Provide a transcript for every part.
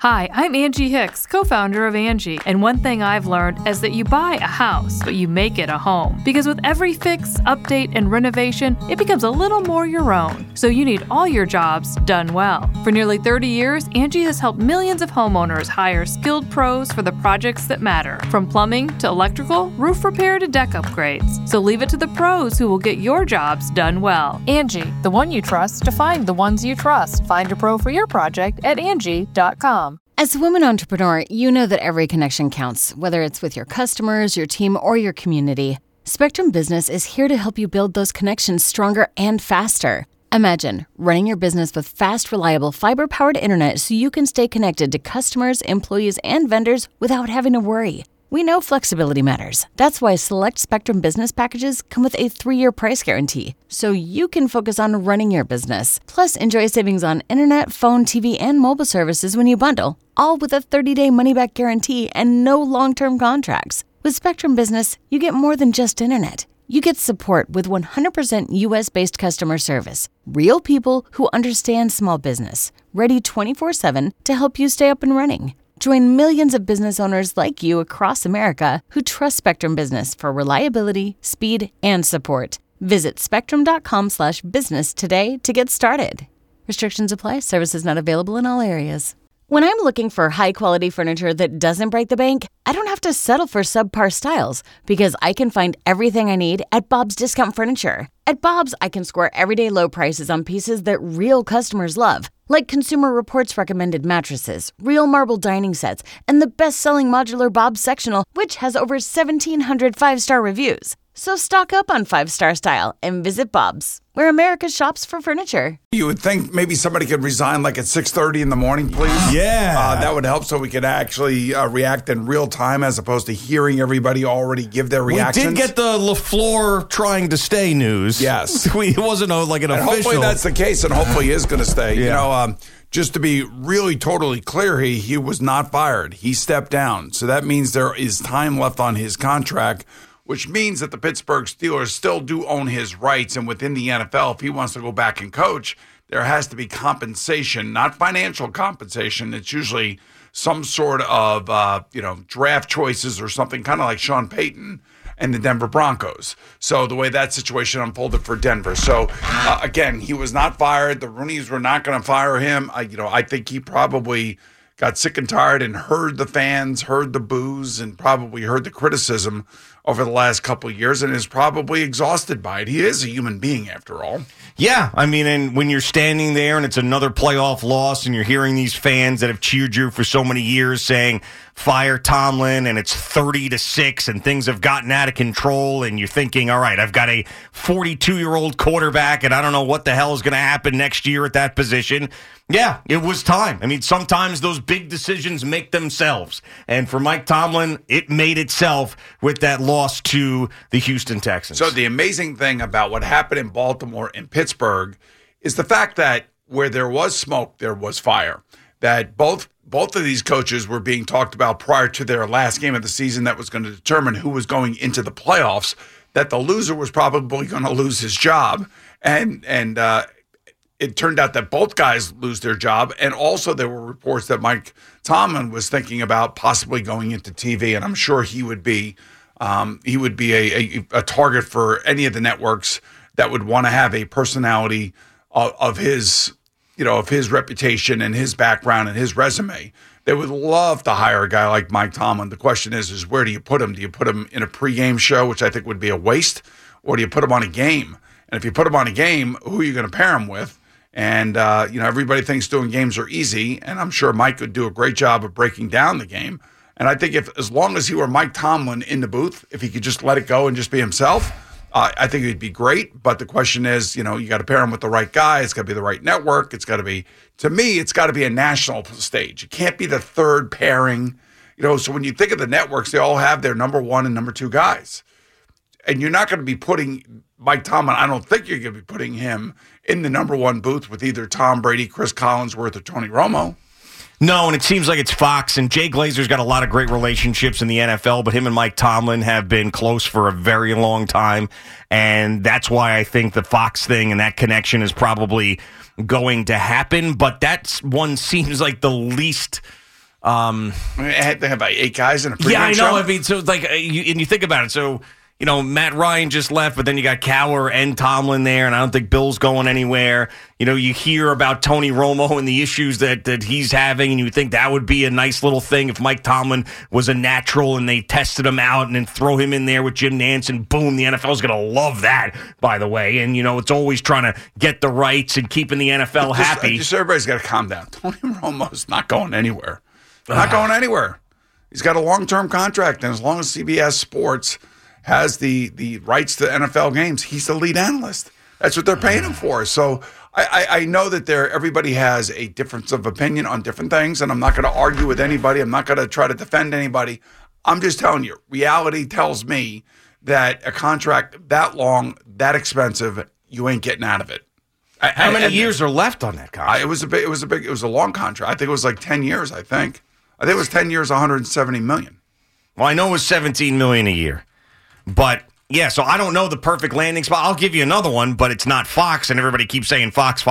Hi, I'm Angie Hicks, co-founder of Angie, and one thing I've learned is that you buy a house, but you make it a home. Because with every fix, update, and renovation, it becomes a little more your own. So you need all your jobs done well. For nearly 30 years, Angie has helped millions of homeowners hire skilled pros for the projects that matter, from plumbing to electrical, roof repair to deck upgrades. So leave it to the pros who will get your jobs done well. Angie, the one you trust to find the ones you trust. Find a pro for your project at Angie.com. As a woman entrepreneur, you know that every connection counts, whether it's with your customers, your team, or your community. Spectrum Business is here to help you build those connections stronger and faster. Imagine running your business with fast, reliable, fiber-powered internet so you can stay connected to customers, employees, and vendors without having to worry. We know flexibility matters. That's why select Spectrum Business packages come with a 3-year price guarantee, so you can focus on running your business. Plus, enjoy savings on internet, phone, TV, and mobile services when you bundle, all with a 30-day money-back guarantee and no long-term contracts. With Spectrum Business, you get more than just internet. You get support with 100% U.S.-based customer service. Real people who understand small business, ready 24/7 to help you stay up and running. Join millions of business owners like you across America who trust Spectrum Business for reliability, speed, and support. Visit spectrum.com/business today to get started. Restrictions apply. Services not available in all areas. When I'm looking for high-quality furniture that doesn't break the bank, I don't have to settle for subpar styles because I can find everything I need at Bob's Discount Furniture. At Bob's, I can score everyday low prices on pieces that real customers love, like Consumer Reports recommended mattresses, real marble dining sets, and the best-selling modular Bob's sectional, which has over 1,700 5-star reviews. So stock up on 5-star style and visit Bob's, where America shops for furniture. You would think maybe somebody could resign like at 6:30 in the morning, please. Yeah. That would help so we could actually react in real time as opposed to hearing everybody already give their reactions. We did get the LaFleur trying to stay news. Yes. It wasn't like an official. Hopefully that's the case, and hopefully he is going to stay. Yeah. You know, just to be really totally clear, he was not fired. He stepped down. So that means there is time left on his contract, which means that the Pittsburgh Steelers still do own his rights. And within the NFL, if he wants to go back and coach, there has to be compensation, not financial compensation. It's usually some sort of, draft choices or something, kind of like Sean Payton and the Denver Broncos. So the way that situation unfolded for Denver. So, again, he was not fired. The Rooneys were not going to fire him. I think he probably got sick and tired and heard the fans, heard the boos, and probably heard the criticism over the last couple of years and is probably exhausted by it. He is a human being, after all. Yeah, I mean, and when you're standing there and it's another playoff loss and you're hearing these fans that have cheered you for so many years saying, fire Tomlin, and it's 30-6 and things have gotten out of control, and you're thinking, all right, I've got a 42-year-old quarterback and I don't know what the hell is going to happen next year at that position. Yeah, it was time. I mean, sometimes those big decisions make themselves. And for Mike Tomlin, it made itself with that loss to the Houston Texans. So the amazing thing about what happened in Baltimore and Pittsburgh is the fact that where there was smoke, there was fire. That both of these coaches were being talked about prior to their last game of the season that was going to determine who was going into the playoffs, that the loser was probably going to lose his job. And it turned out that both guys lose their job. And also there were reports that Mike Tomlin was thinking about possibly going into TV. And I'm sure he would be a target for any of the networks that would want to have a personality of his reputation and his background and his resume. They would love to hire a guy like Mike Tomlin. The question is where do you put him? Do you put him in a pregame show, which I think would be a waste, or do you put him on a game? And if you put him on a game, who are you going to pair him with? And, everybody thinks doing games are easy, and I'm sure Mike would do a great job of breaking down the game. And I think as long as he were Mike Tomlin in the booth, if he could just let it go and just be himself, I think he'd be great. But the question is, you got to pair him with the right guy. It's got to be the right network. It's got to be, to me, it's got to be a national stage. It can't be the third pairing. So when you think of the networks, they all have their number one and number two guys. And you're not going to be putting Mike Tomlin, I don't think you're going to be putting him in the number one booth with either Tom Brady, Chris Collinsworth, or Tony Romo. No, and it seems like it's Fox, and Jay Glazer's got a lot of great relationships in the NFL, but him and Mike Tomlin have been close for a very long time, and that's why I think the Fox thing and that connection is probably going to happen, but that one seems like the least They have like 8 guys in a pregame Yeah, I know. show? I mean, so like, you think about it. So, Matt Ryan just left, but then you got Cowher and Tomlin there, and I don't think Bill's going anywhere. You hear about Tony Romo and the issues that he's having, and you think that would be a nice little thing if Mike Tomlin was a natural and they tested him out and then throw him in there with Jim Nantz, and boom, the NFL's going to love that, by the way. And, it's always trying to get the rights and keeping the NFL happy. Just everybody's got to calm down. Tony Romo's not going anywhere. Not going anywhere. He's got a long-term contract, and as long as CBS Sports has the rights to NFL games, he's the lead analyst. That's what they're paying him for. So I know that everybody has a difference of opinion on different things, and I'm not going to argue with anybody. I'm not going to try to defend anybody. I'm just telling you, reality tells me that a contract that long, that expensive, you ain't getting out of it. How many years are left on that contract? It was a long contract. I think it was like 10 years, I think it was 10 years, $170 million. Well, I know it was $17 million a year. But, yeah, so I don't know the perfect landing spot. I'll give you another one, but it's not Fox, and everybody keeps saying Fox,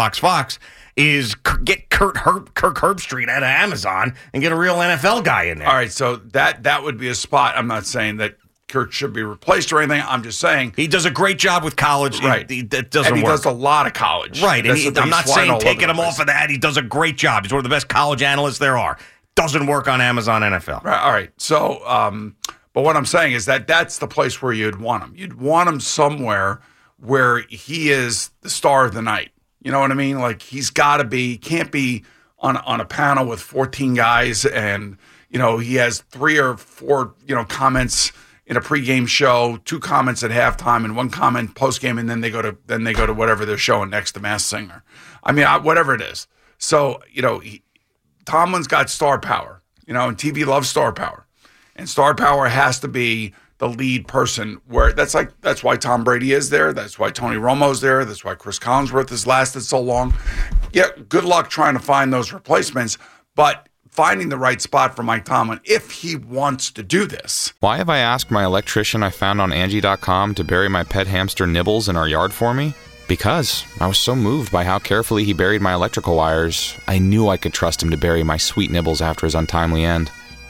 is get Kirk Herbstreit out of Amazon and get a real NFL guy in there. All right, so that would be a spot. I'm not saying that Kirk should be replaced or anything. I'm just saying. He does a great job with college. Right. That doesn't work. He does a lot of college. Right, and I'm not saying taking him off of that. He does a great job. He's one of the best college analysts there are. Doesn't work on Amazon NFL. Right, all right, so... But what I'm saying is that's the place where you'd want him. You'd want him somewhere where he is the star of the night. You know what I mean? Like he's got to be, can't be on a panel with 14 guys and, he has 3 or 4, comments in a pregame show, 2 comments at halftime and 1 comment postgame, and then they go to whatever they're showing next, The Masked Singer. I mean, whatever it is. So, Tomlin's got star power, and TV loves star power. And star power has to be the lead person. That's why Tom Brady is there. That's why Tony Romo's there. That's why Chris Collinsworth has lasted so long. Yeah, good luck trying to find those replacements, but finding the right spot for Mike Tomlin if he wants to do this. Why have I asked my electrician I found on Angie.com to bury my pet hamster Nibbles in our yard for me? Because I was so moved by how carefully he buried my electrical wires, I knew I could trust him to bury my sweet Nibbles after his untimely end.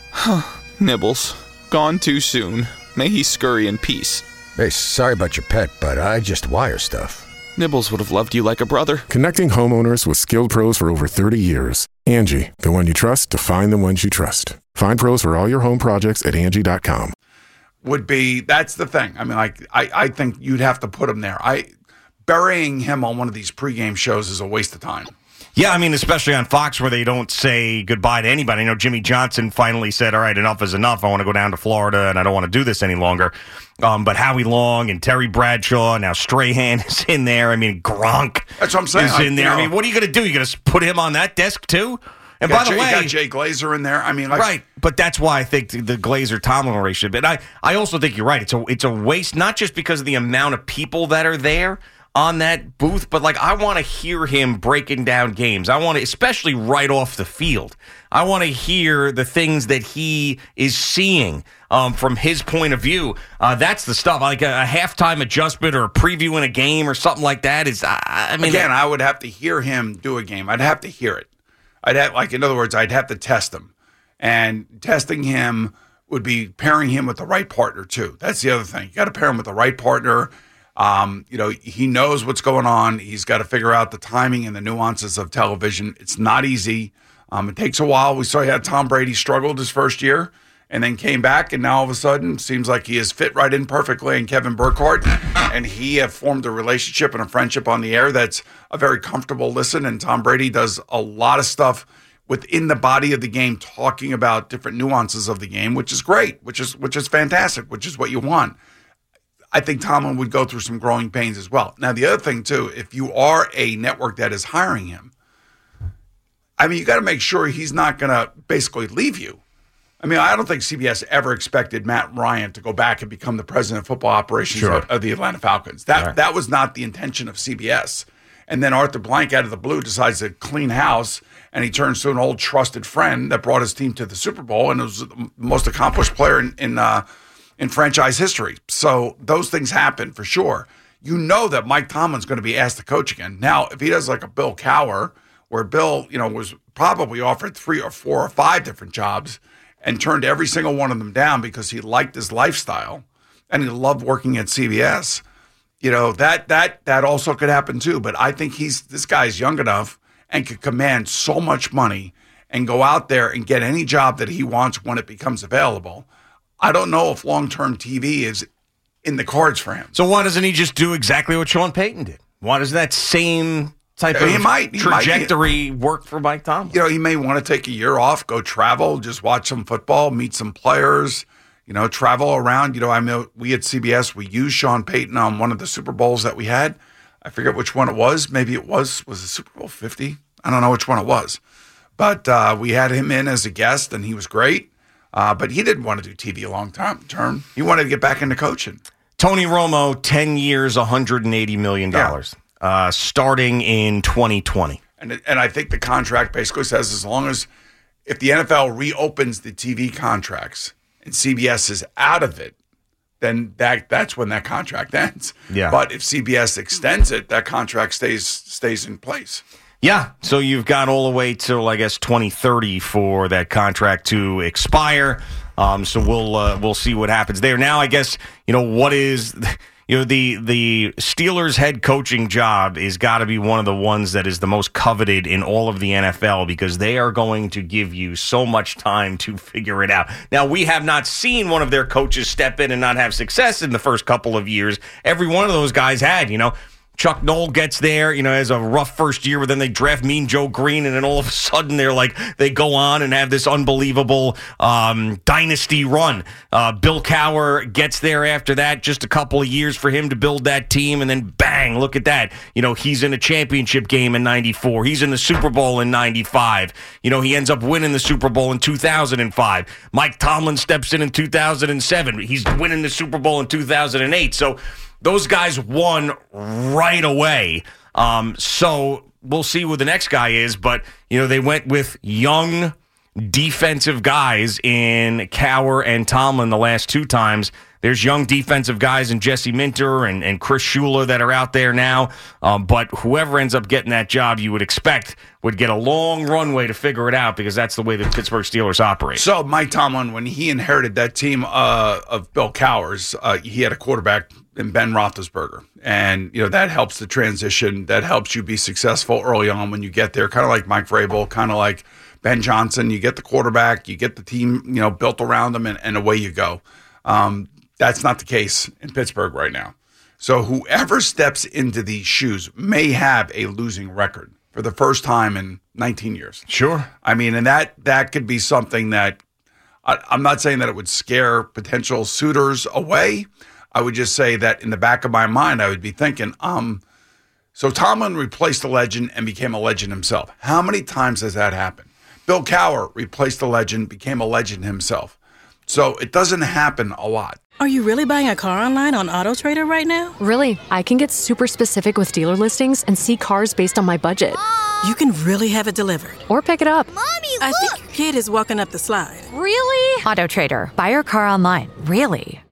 Nibbles, gone too soon. May he scurry in peace. Hey, sorry about your pet, but I just wire stuff. Nibbles would have loved you like a brother. Connecting homeowners with skilled pros for over 30 years. Angie, the one you trust to find the ones you trust. Find pros for all your home projects at Angie.com. That's the thing. I mean, I think you'd have to put him there. Burying him on one of these pregame shows is a waste of time. Yeah, I mean, especially on Fox where they don't say goodbye to anybody. I know Jimmy Johnson finally said, all right, enough is enough. I want to go down to Florida, and I don't want to do this any longer. But Howie Long and Terry Bradshaw, now Strahan is in there. I mean, Gronk That's what I'm saying. is in there. I mean, what are you going to do? You going to put him on that desk, too? And by the way, you got Jay Glazer in there. I mean, right. But that's why I think the Glazer-Tomlin relationship. But I also think you're right. It's a waste, not just because of the amount of people that are there on that booth, but I want to hear him breaking down games. I want to, especially right off the field, I want to hear the things that he is seeing from his point of view. That's the stuff, like a halftime adjustment or a preview in a game or something like that. I would have to hear him do a game. I'd have to hear it. In other words, I'd have to test him, and testing him would be pairing him with the right partner too. That's the other thing. You got to pair him with the right partner. He knows what's going on. He's got to figure out the timing and the nuances of television. It's not easy. It takes a while. We saw how Tom Brady struggled his first year and then came back, and now all of a sudden seems like he has fit right in perfectly in Kevin Burkhardt, and he have formed a relationship and a friendship on the air that's a very comfortable listen, and Tom Brady does a lot of stuff within the body of the game talking about different nuances of the game, which is great, which is fantastic, which is what you want. I think Tomlin would go through some growing pains as well. Now, the other thing, too, if you are a network that is hiring him, I mean, you got to make sure he's not going to basically leave you. I mean, I don't think CBS ever expected Matt Ryan to go back and become the president of football operations of the Atlanta Falcons. That was not the intention of CBS. And then Arthur Blank, out of the blue, decides to clean house, and he turns to an old trusted friend that brought his team to the Super Bowl and was the most accomplished player in franchise history. So those things happen for sure. You know that Mike Tomlin's going to be asked to coach again. Now, if he does like a Bill Cowher, where Bill, was probably offered 3 or 4 or 5 different jobs and turned every single one of them down because he liked his lifestyle and he loved working at CBS. That also could happen too. But I think this guy's young enough and could command so much money and go out there and get any job that he wants when it becomes available. I don't know if long-term TV is in the cards for him. So why doesn't he just do exactly what Sean Payton did? Why doesn't that same type of trajectory work for Mike Tomlin? He may want to take a year off, go travel, just watch some football, meet some players, travel around. I know we at CBS, we used Sean Payton on one of the Super Bowls that we had. I forget which one it was. Maybe it was it Super Bowl 50? I don't know which one it was. But we had him in as a guest, and he was great. But he didn't want to do TV long term. He wanted to get back into coaching. Tony Romo, 10 years, $180 million, starting in 2020. And I think the contract basically says if the NFL reopens the TV contracts and CBS is out of it, then that's when that contract ends. Yeah. But if CBS extends it, that contract stays in place. Yeah, so you've got all the way till, I guess, 2030 for that contract to expire. So we'll see what happens there. Now, I guess, what is, the Steelers head coaching job is got to be one of the ones that is the most coveted in all of the NFL because they are going to give you so much time to figure it out. Now, we have not seen one of their coaches step in and not have success in the first couple of years. Every one of those guys had, Chuck Noll gets there, has a rough first year, but then they draft Mean Joe Green, and then all of a sudden they go on and have this unbelievable dynasty run. Bill Cowher gets there after that, just a couple of years for him to build that team, and then bang, look at that. He's in a championship game in 94. He's in the Super Bowl in 95. He ends up winning the Super Bowl in 2005. Mike Tomlin steps in 2007. He's winning the Super Bowl in 2008. So those guys won right away. So we'll see who the next guy is. But, they went with young defensive guys in Cowher and Tomlin the last 2 times. There's young defensive guys in Jesse Minter and Chris Shula that are out there now. But whoever ends up getting that job, you would expect would get a long runway to figure it out because that's the way the Pittsburgh Steelers operate. So Mike Tomlin, when he inherited that team of Bill Cowher's, he had a quarterback in Ben Roethlisberger. And, that helps the transition. That helps you be successful early on when you get there, kind of like Mike Vrabel, kind of like Ben Johnson. You get the quarterback, you get the team, built around them, and away you go. That's not the case in Pittsburgh right now. So whoever steps into these shoes may have a losing record for the first time in 19 years. Sure. I mean, and that could be something that I'm not saying that it would scare potential suitors away. I would just say that in the back of my mind, I would be thinking, so Tomlin replaced a legend and became a legend himself. How many times has that happened? Bill Cowher replaced a legend, became a legend himself. So it doesn't happen a lot. Are you really buying a car online on AutoTrader right now? Really, I can get super specific with dealer listings and see cars based on my budget. Mom! You can really have it delivered. Or pick it up. Mommy, look! I think your kid is walking up the slide. Really? AutoTrader. Buy your car online. Really?